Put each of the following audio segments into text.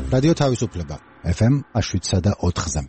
რადიო თავისუფლება FM 107.4-ზე.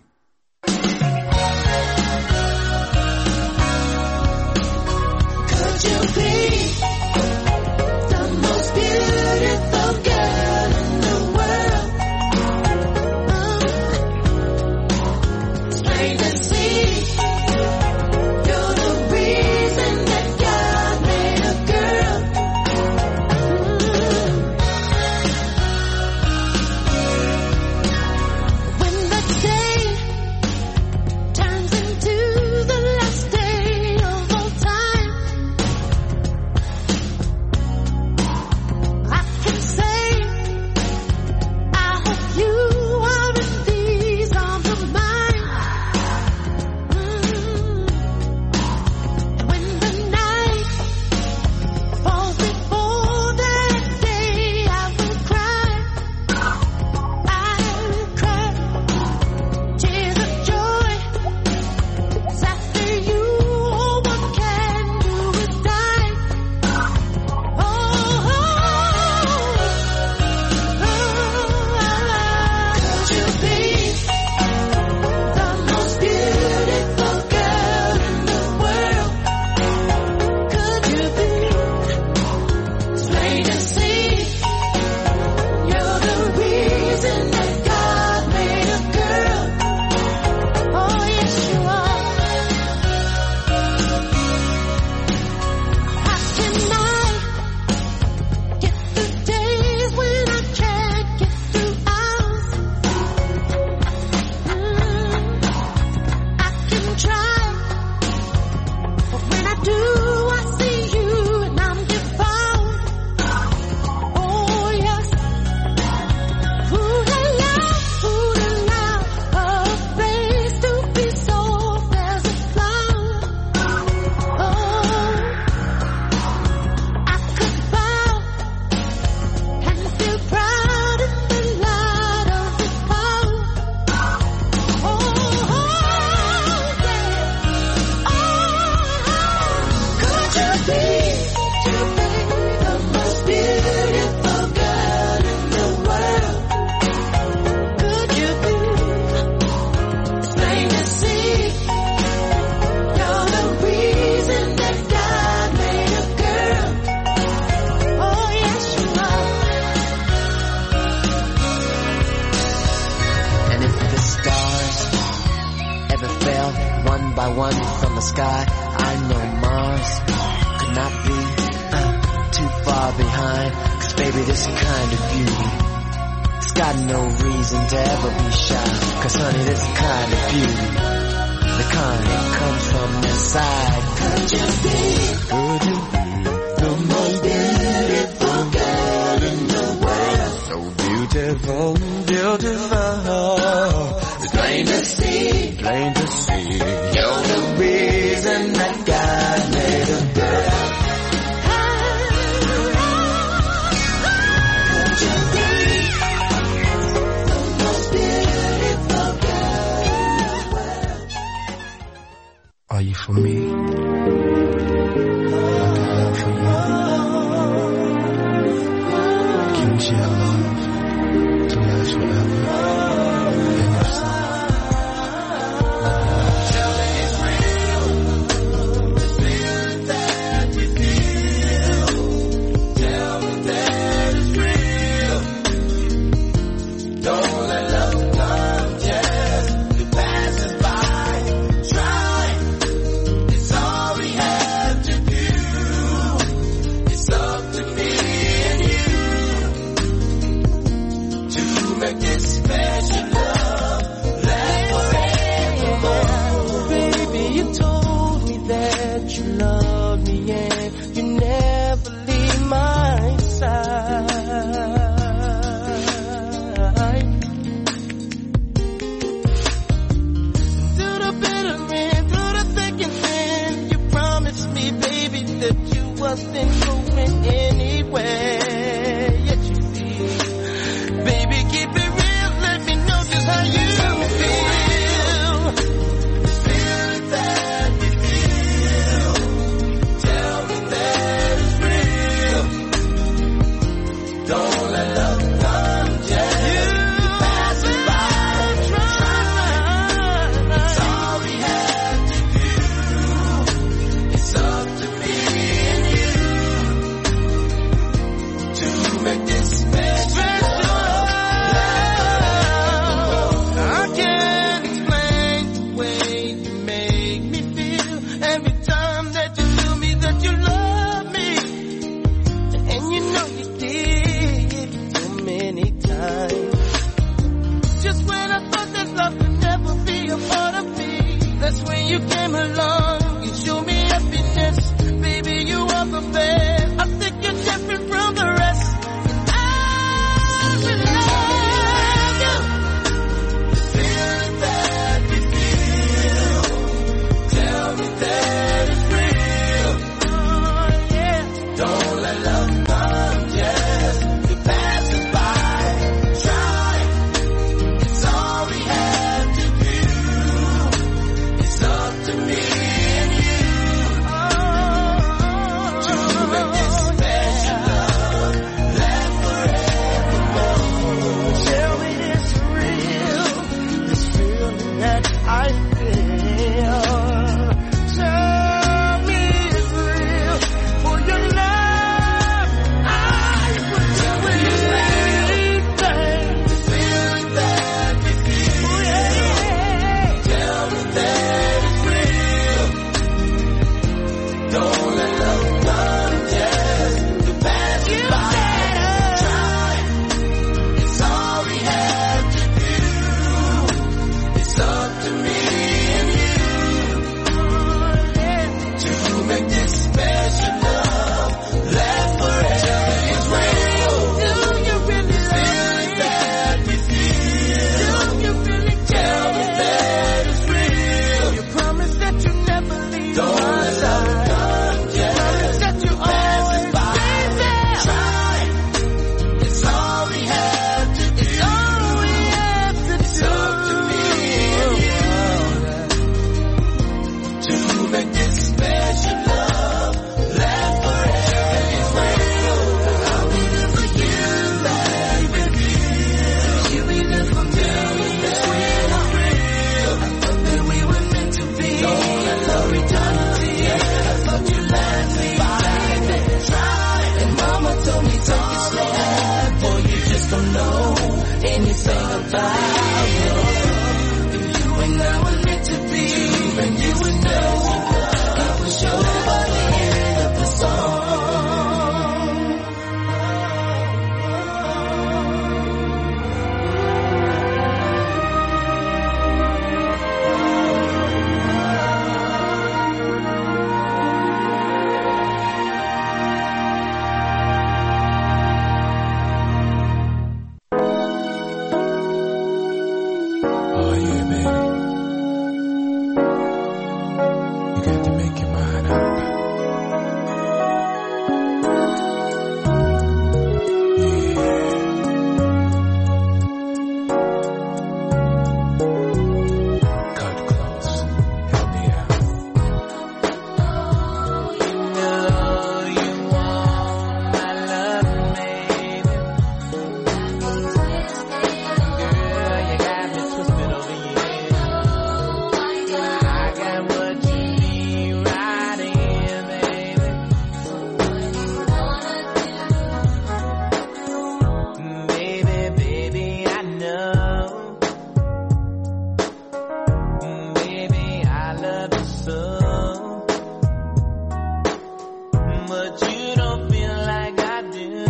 but you don't feel like I do.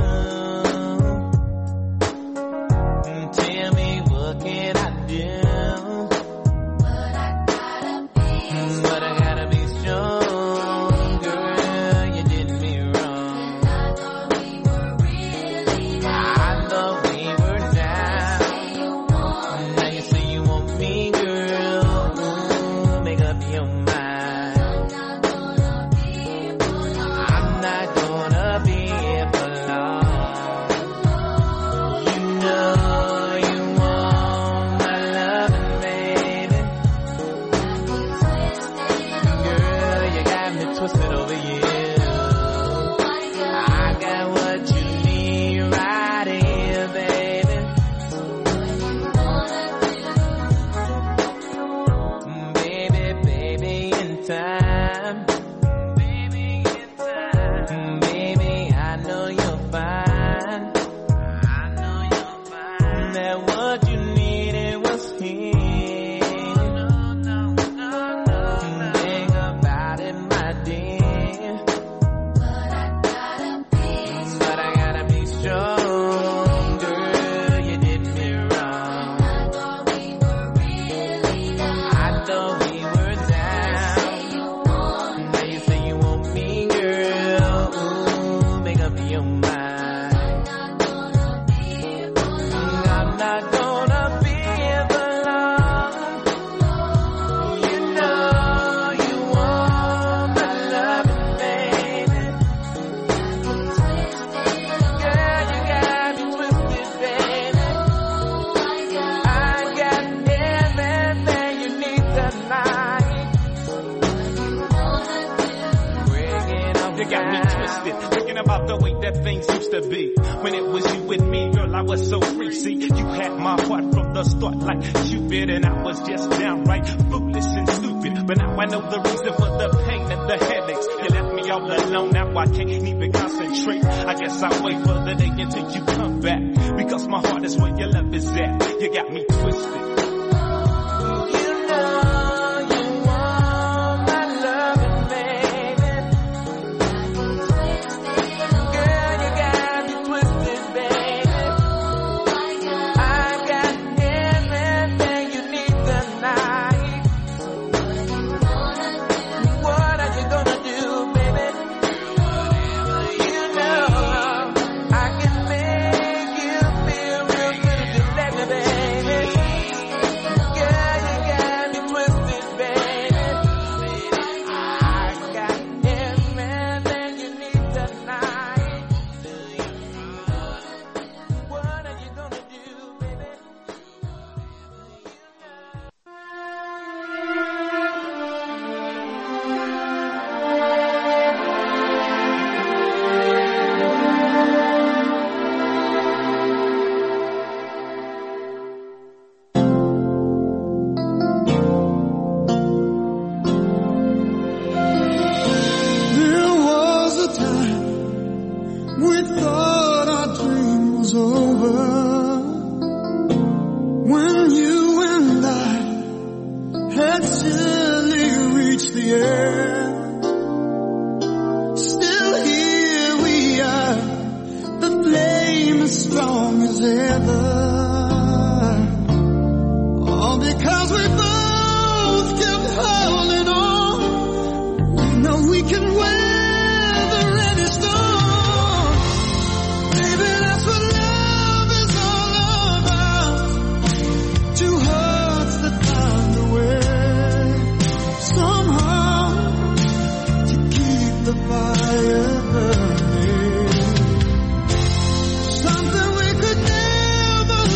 Tell me what can I do? But I gotta be strong, girl. You did me wrong. I thought we were down. Now you say you want me, girl. Ooh, make up your mind. I'm not gonna be here for long. You know you want my loving, baby. Girl, you got me twisted over you. I got what you need right here, baby. Baby, baby, in time. Baby, I know you're fine. That what you needed was here. Think about it, my dear. But I gotta be strong, girl. You did me wrong. I thought we were down. Now you say you want me, girl. Ooh, make up your mind. I'm not gonna be here for long. You know you want my loving, baby. Girl, you got me twisted, baby. I got everything you need tonight. Breaking up You got me twisted, thinking about the way that things used to be. When it was you and me, girl, I was so free. See, you had my heart from the start like Cupid, and I was just downright foolish and stupid. But now I know the reason for the pain and the headaches. You left me all alone, now I can't even concentrate. I guess I'll wait for the day until you come back, because my heart is where your love is at. You got me twisted. You know you want my loving, baby. Girl, you got me twisted, baby. I got everything you need tonight. What are you gonna do, baby? You know I can make you feel real good if you let me, baby. Girl, you got me twisted, baby. I got everything you need tonight. What are you gonna do, baby? There was a time we thought our dream was over, when you and I had silly reached the end. Still here we are, the flame as strong as ever, all because we both kept holding on. We know we can weather any storm. Baby, that's what love is all about. Two hearts that find a way somehow to keep the fire burning. Something we could never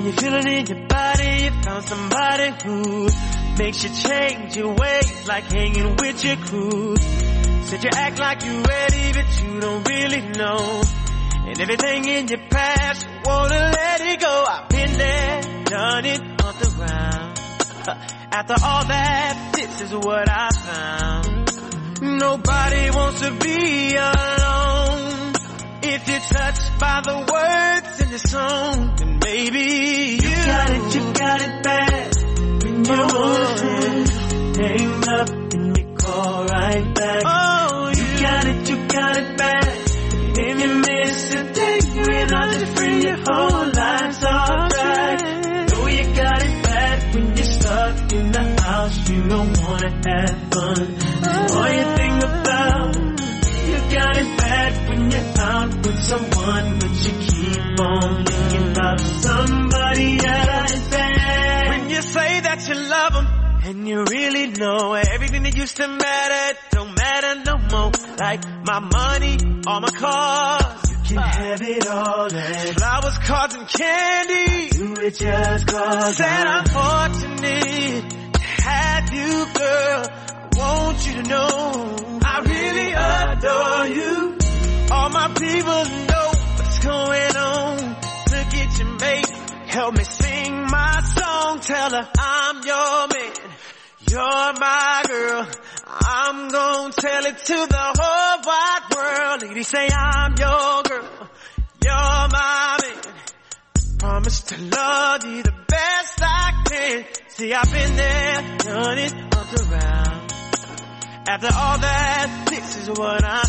When you feel it in your body, you found somebody who makes you change your ways, like hanging with your crew. Said you act like you ready, but you don't really know. And everything in your past, you wanna let it go. I've been there, done it, on around. After all that, this is what I found. Nobody wants to be alone. If you're touched by the words in the song, then maybe you got it bad. When you're on hang up and you call right back. Oh, you got it bad. If you miss a day without your friend, your whole life's off track. Know you got it bad when you're stuck in the house, you don't wanna have fun. That's all you think about. You got it bad when you're out with someone, but you keep on thinking about somebody else. When you say that you love them, and you really know everything that used to matter don't matter no more. Like my money, all my cars, you can have it all. And flowers, cards, and candy, you it just cause said I'm fortunate to have you, girl. I want you to know I really adore you. All my people know what's going on. Look at your mate, help me sing my song. Tell her I'm your man, you're my girl. I'm gonna tell it to the whole wide world. Lady, say I'm your girl, you're my man. Promise to love you the best I can. See, I've been there, done it, up around. After all that, this is what I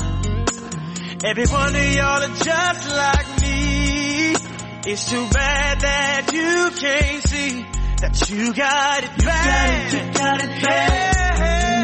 found. Every one of y'all are just like me. It's too bad that you can't see that you got it bad. You got it bad.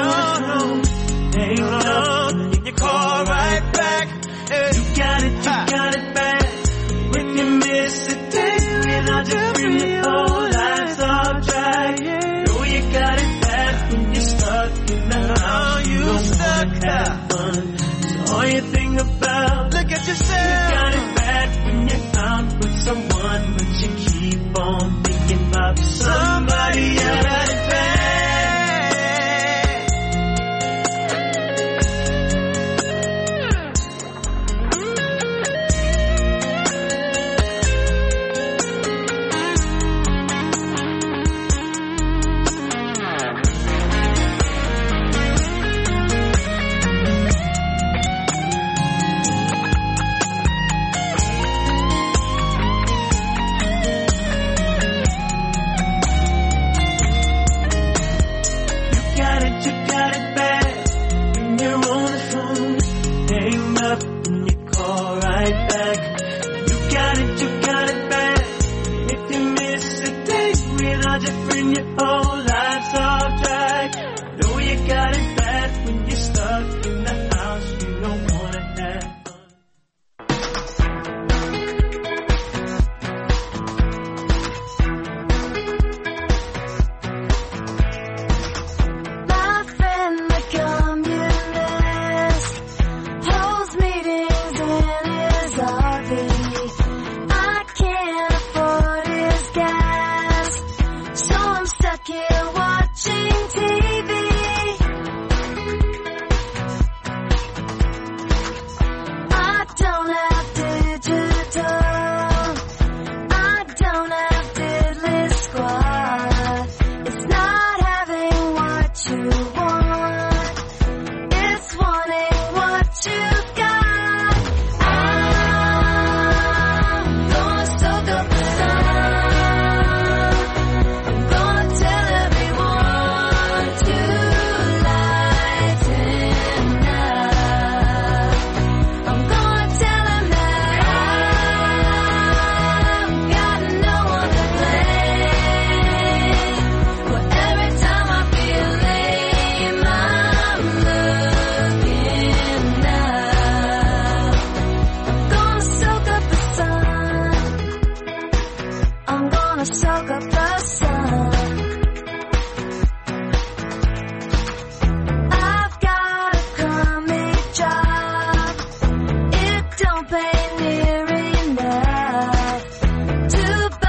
You're hang up and you call right back. You got it bad. When you miss a day without your friend, your whole life's off track. Know you got it bad when you're stuck in the house. You don't wanna have fun. That's all you think about. Look at yourself. You got it bad when you're out with someone, but you keep on thinking about somebody else. Got it bad. Don't pay near enough to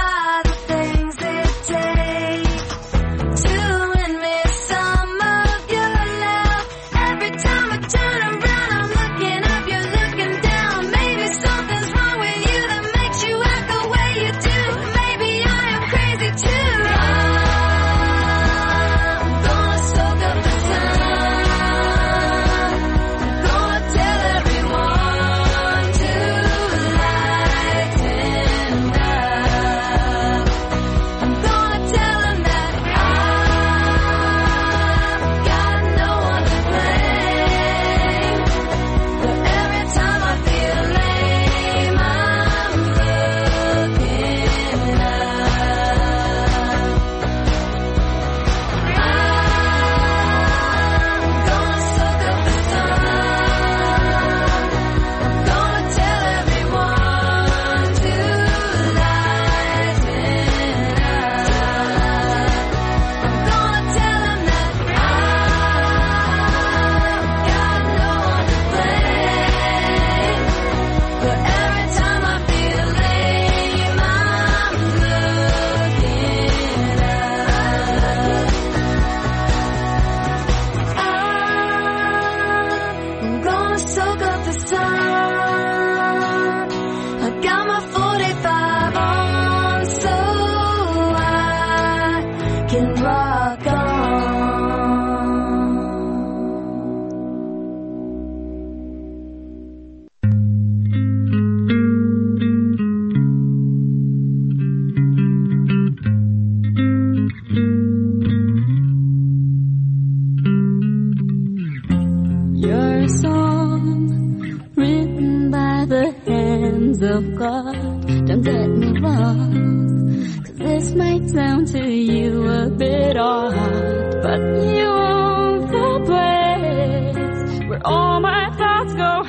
sound to you a bit odd, but you own the place where all my thoughts go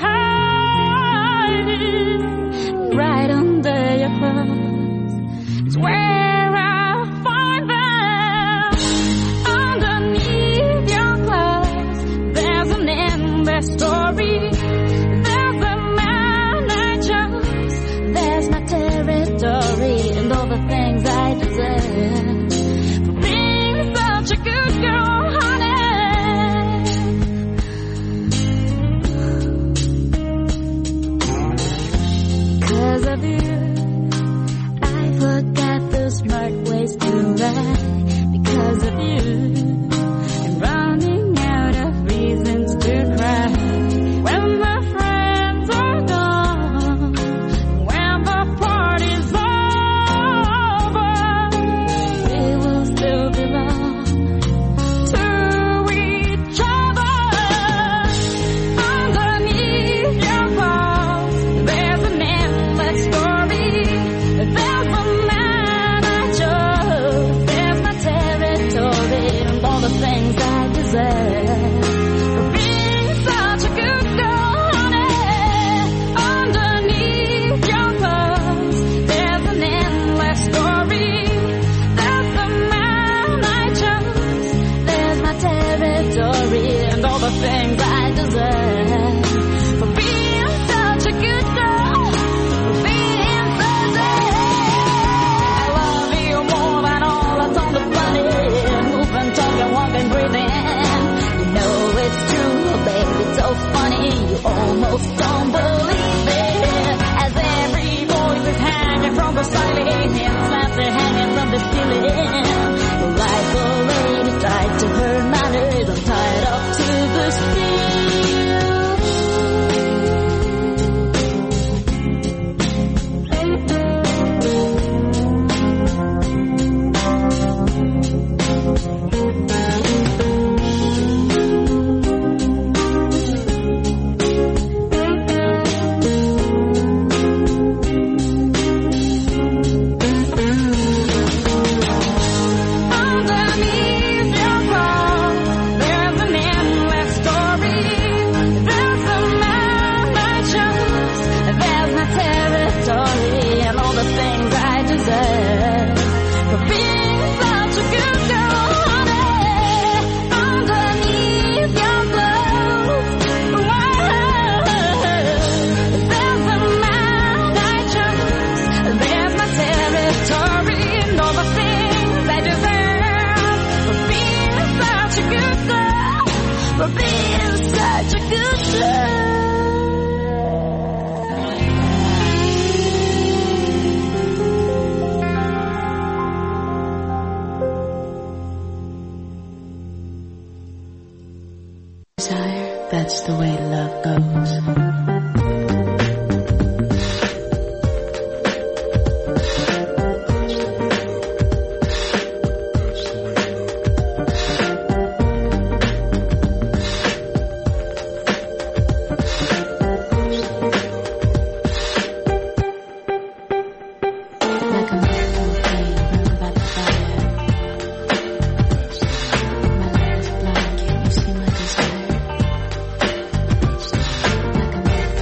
hiding. Right under your clothes is where I find them. Underneath your clothes, there's an endless story. There's the man I chose, there's my territory, and all the things I deserve for being such a good girl, honey. 'Cause of you, I forgot the smart ways to lie. Because of you, I'm running out of reasons to cry. When my friends are gone, when the party's over, we will still belong to each other. Underneath your clothes, there's an endless story. There's the man I chose, there's my territory, and all the things I deserve for being such a good girl, honey. Underneath your clothes, there's an endless story. There's the man I chose, there's my territory, and all the things I deserve for being such a good girl, for being such a... I love you more than all that's on the planet. Moving, talking, walking, breathing. You know it's true, baby, it's so funny. You almost don't believe it. As every voice is hanging from the ceiling, and slants are hanging from the ceiling. Like a lady tied to her manners, I'm tied up to the steel. Underneath your clothes, there's an endless story. There's the man I chose, there's my territory, and all the things I deserve for being such a good girl, honey. Underneath your clothes, there's the man I chose, there's my territory, and all the things I deserve for being such a good girl, for being such a good girl. Desire, that's the way love goes. Like a mountain flame burned by the fire. My love is blind, can't you see my desire? Like a mountain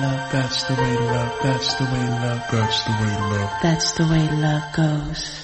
love. That's the way love. That's the way love. That's the way love. That's the way love goes.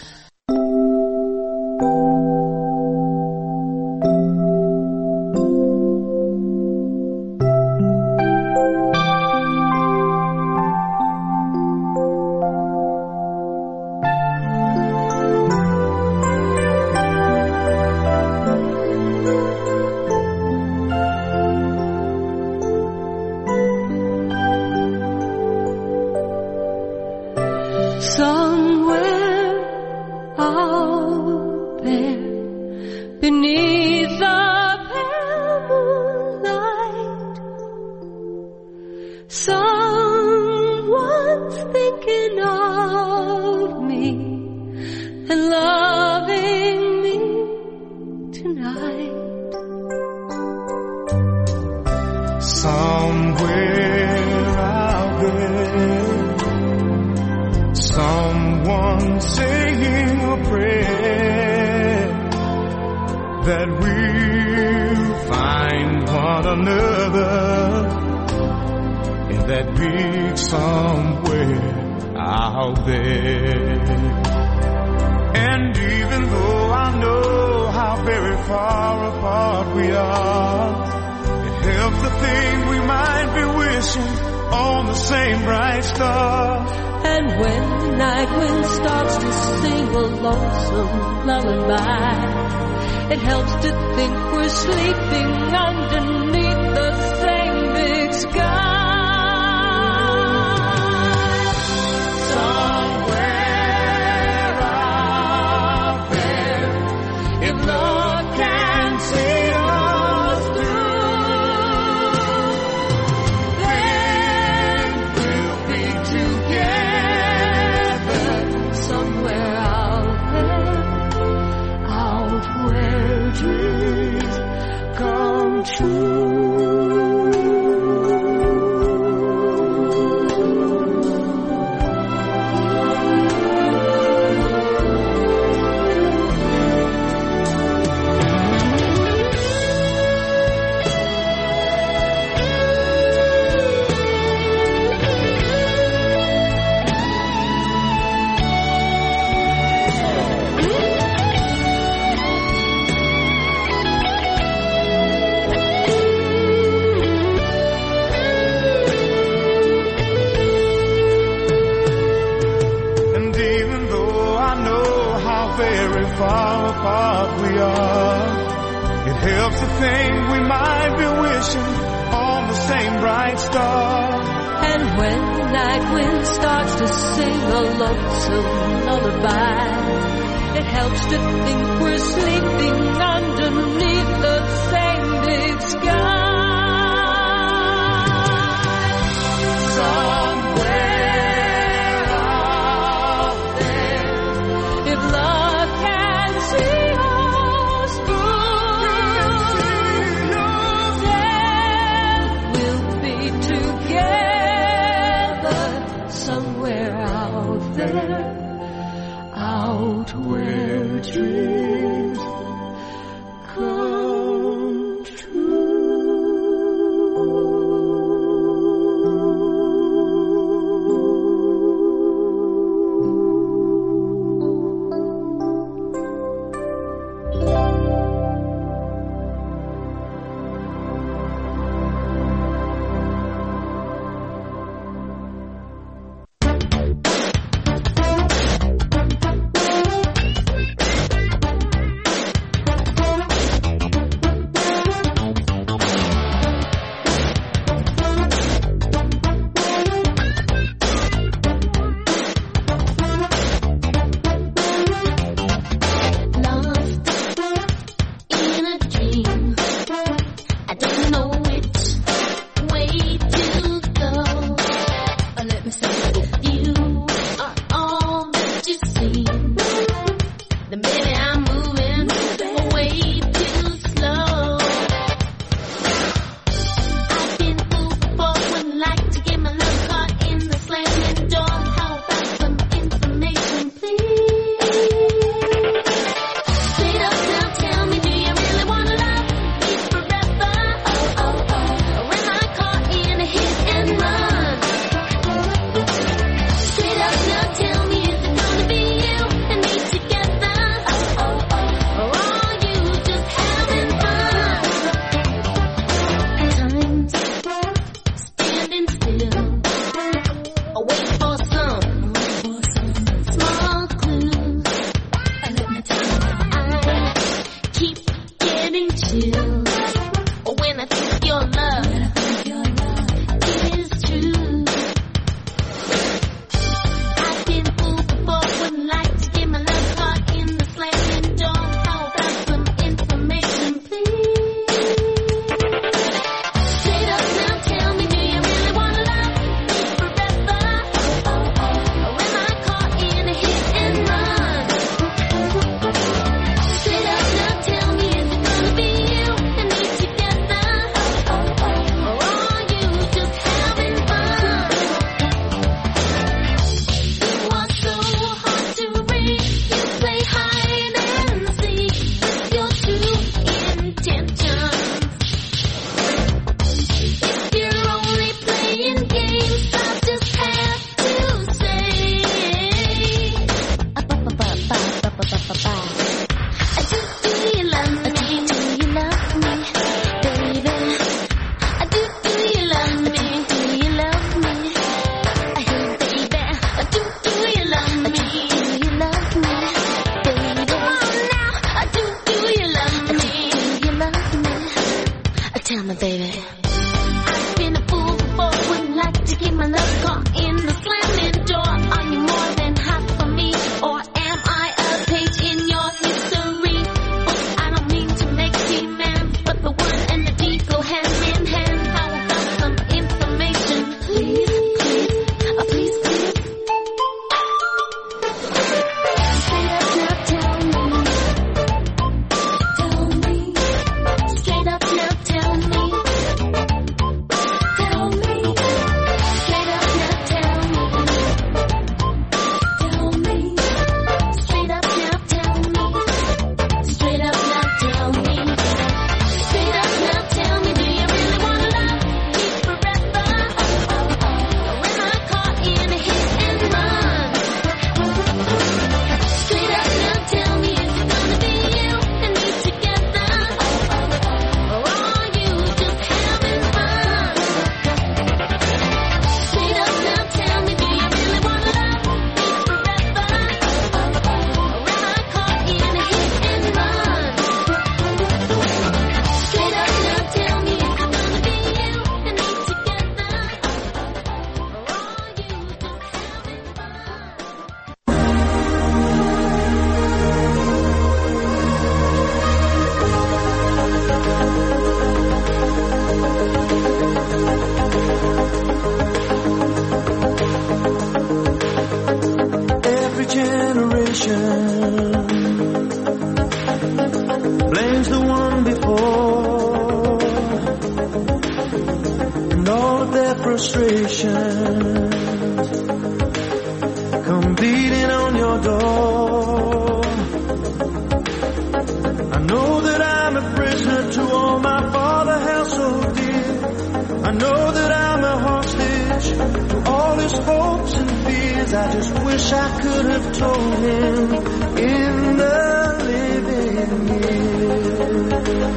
hopes and fears. I just wish I could have told him in the living years.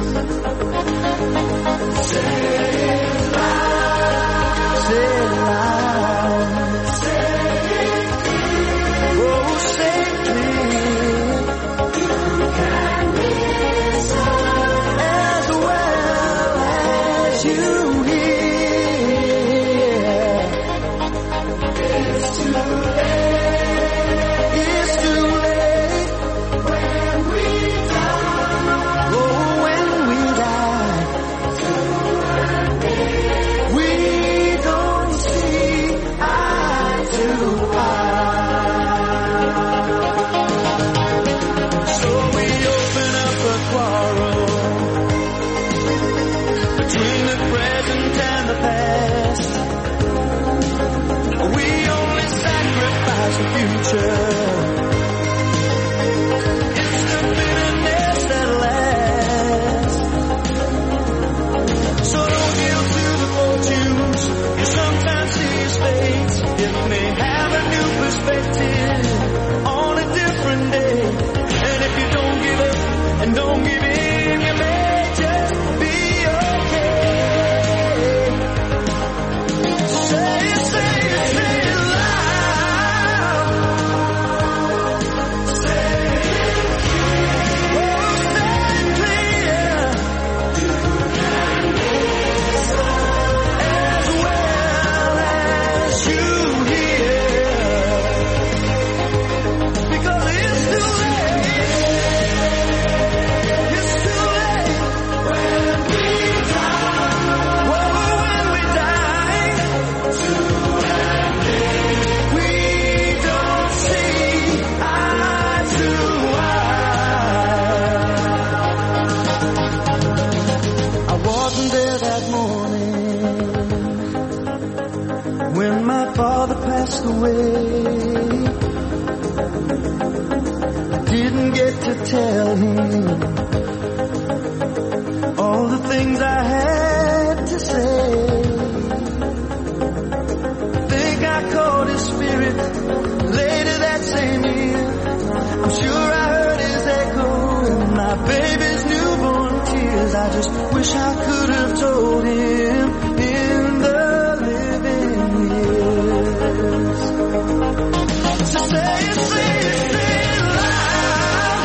Say it loud, say it loud, say it clear, oh say it clear. You can miss as well as you hear. It's too late, it's too late when we die. Oh, when we die, we don't see eye to eye. So we open up a quarrel between the present and the past. We only sacrifice the future. It's the bitterness that lasts. So don't yield to the fortunes you sometimes see as fate. It may have a new perspective on a different day. And if you don't give up and don't give in, you may just be okay. Say it, say it, say it loud. Say it clear. Oh, say it clear. You can miss as well as you hear. Because it's too late. It's too late when we die. Whoa, when we die. We don't see eye to eye. I wasn't there that morning when my father passed away. I didn't get to tell him all the things I had to say. Think I caught his spirit later that same year. I'm sure I heard his echo in my baby's newborn tears. I just wish I could have told him in the living years. So say it, say it, say it loud.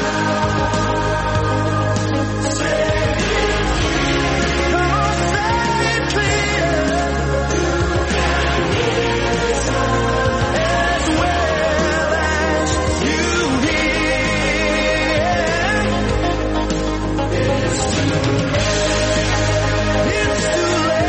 Say it clear. Come on, say it clear. As well as you hear. It's too late. It's too late.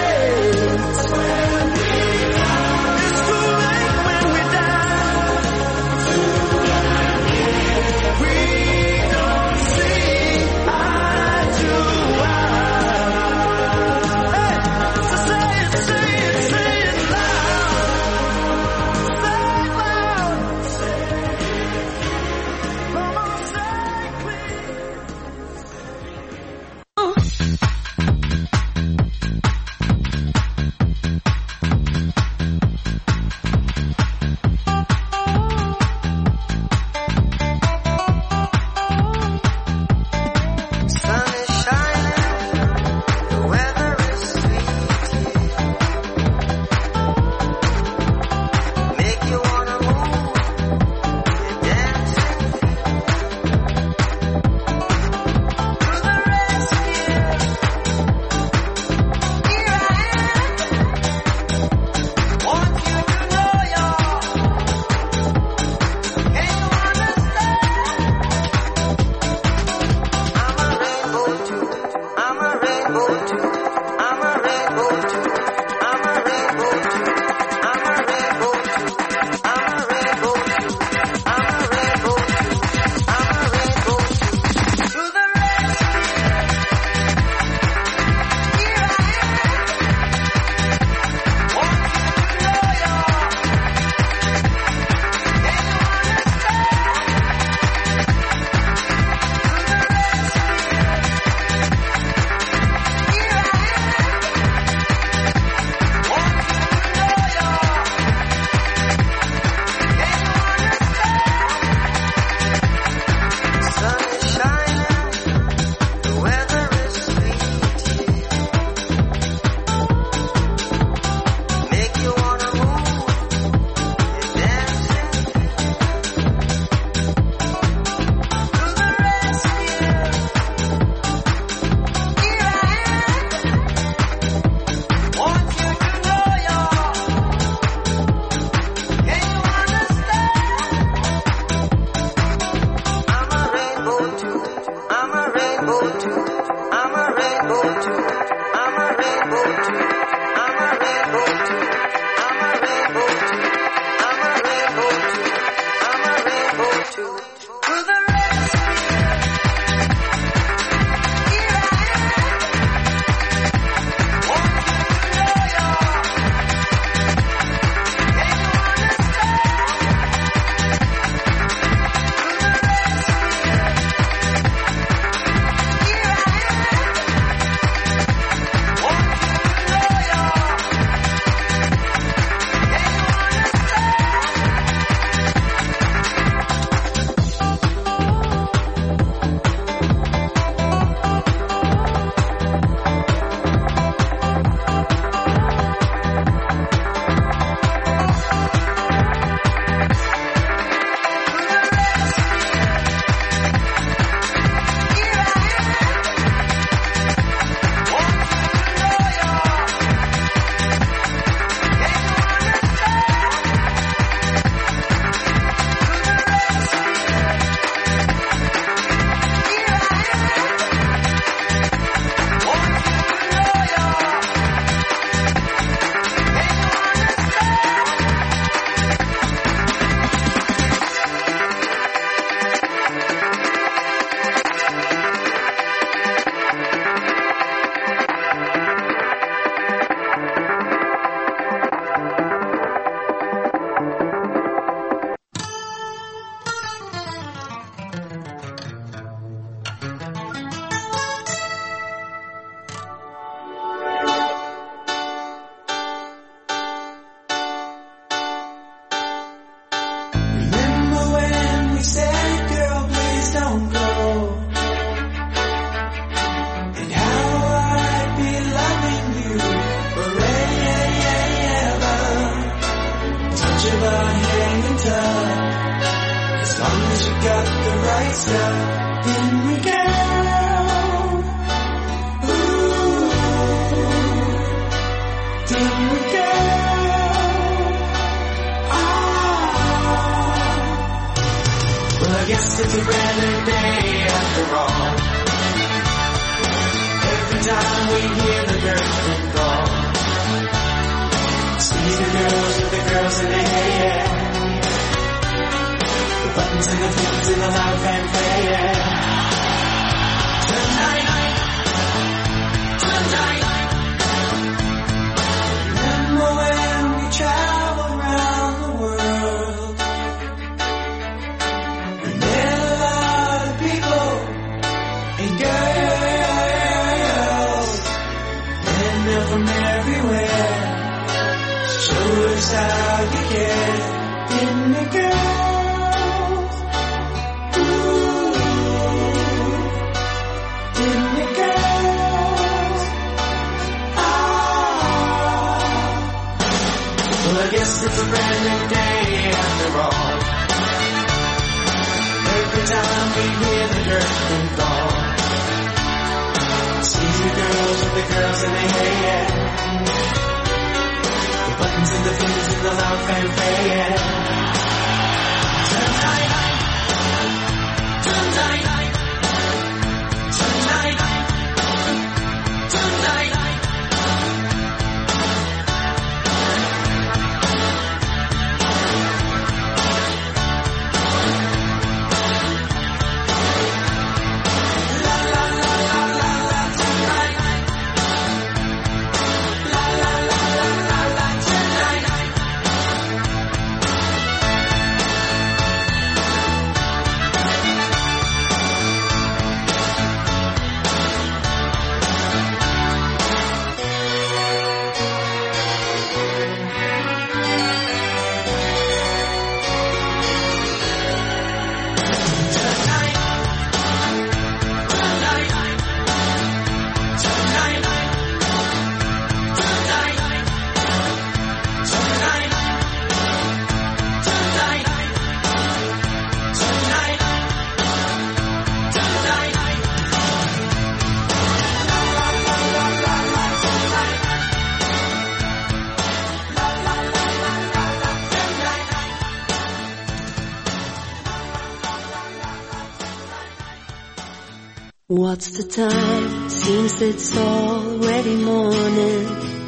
What's the time? Seems it's already morning.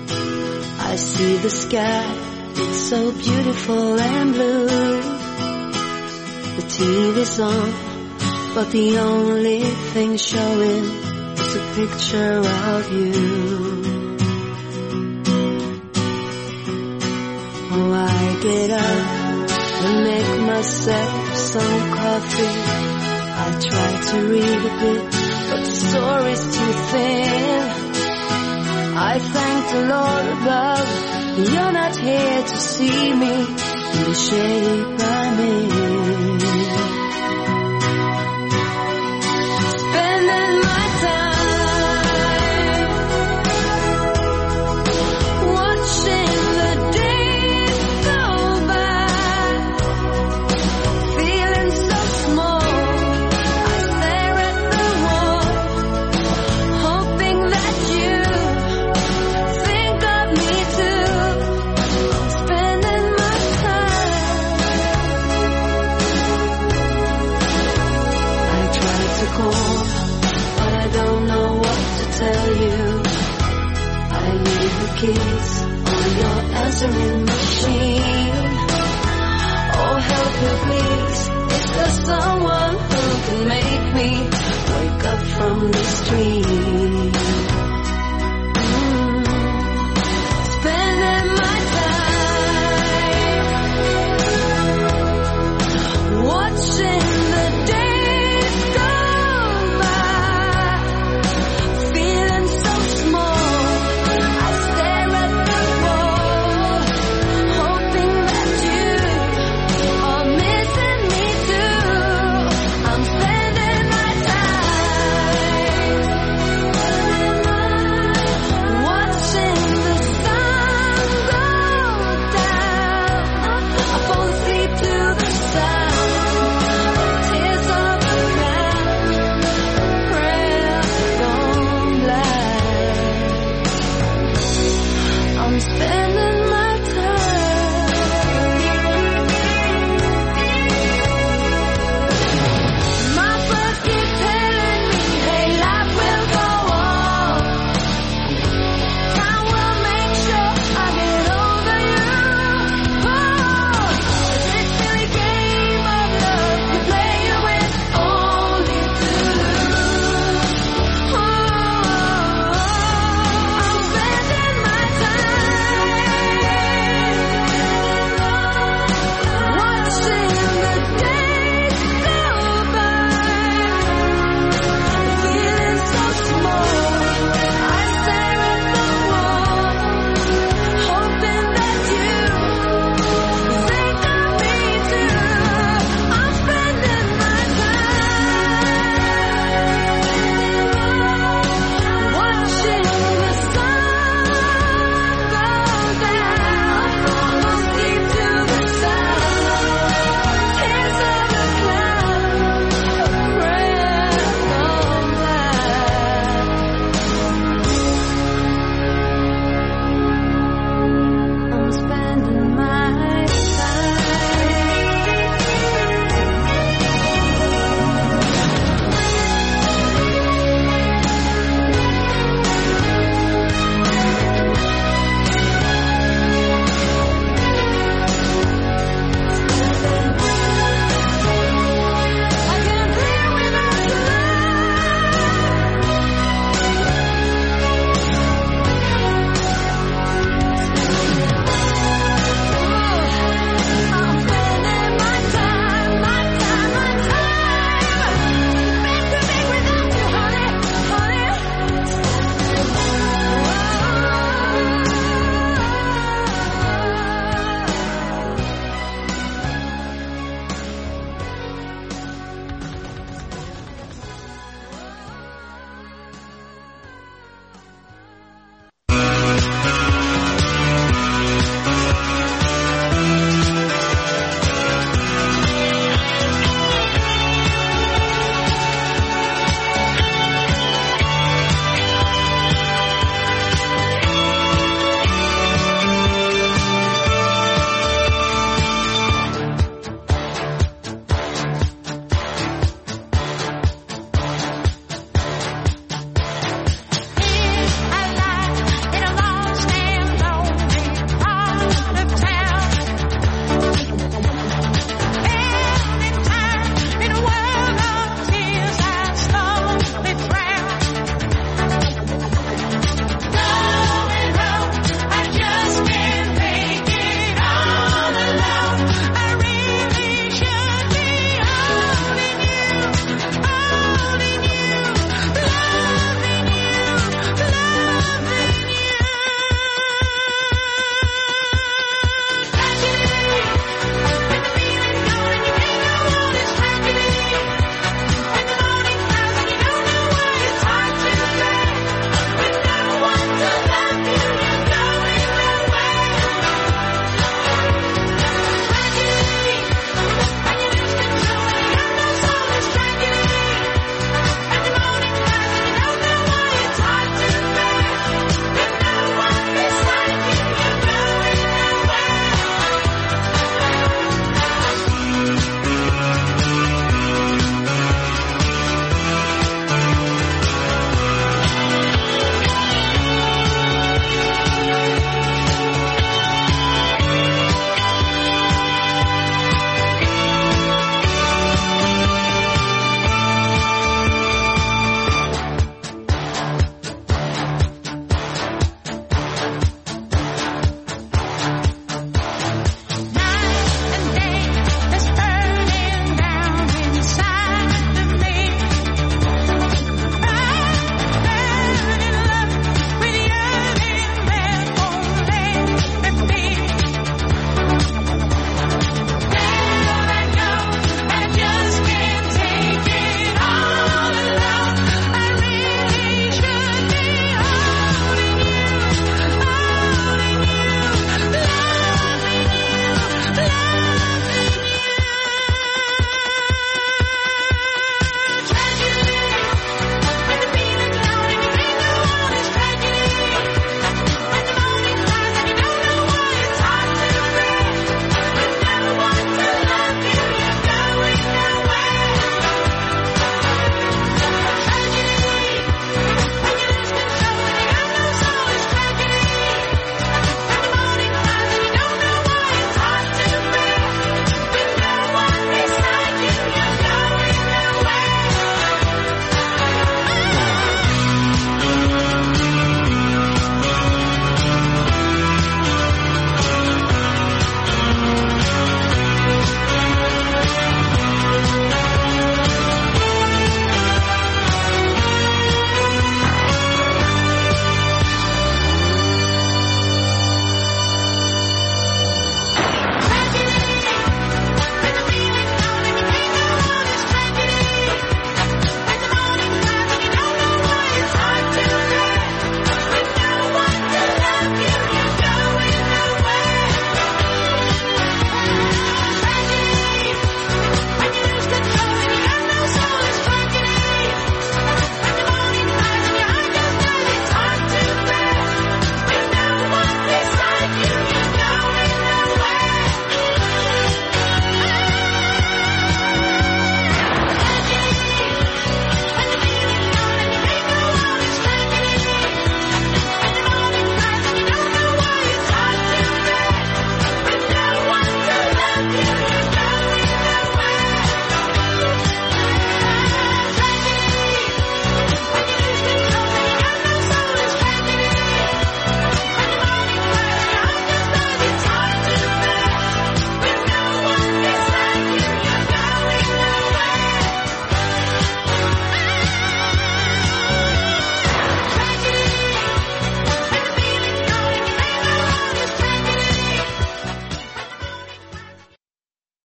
I see the sky, it's so beautiful and blue. The TV's on, but the only thing showing is a picture of you. Oh, I get up and make myself some coffee. I try to read a bit, but the story's too thin. I thank the Lord above, you're not here to see me in the shape I'm in. Spending my time watching the days go by, feeling so small. I stare at the wall, hoping that you think of me too. Spending my time. I try to call, but I don't know what to tell you. I leave the keys on your answering machine.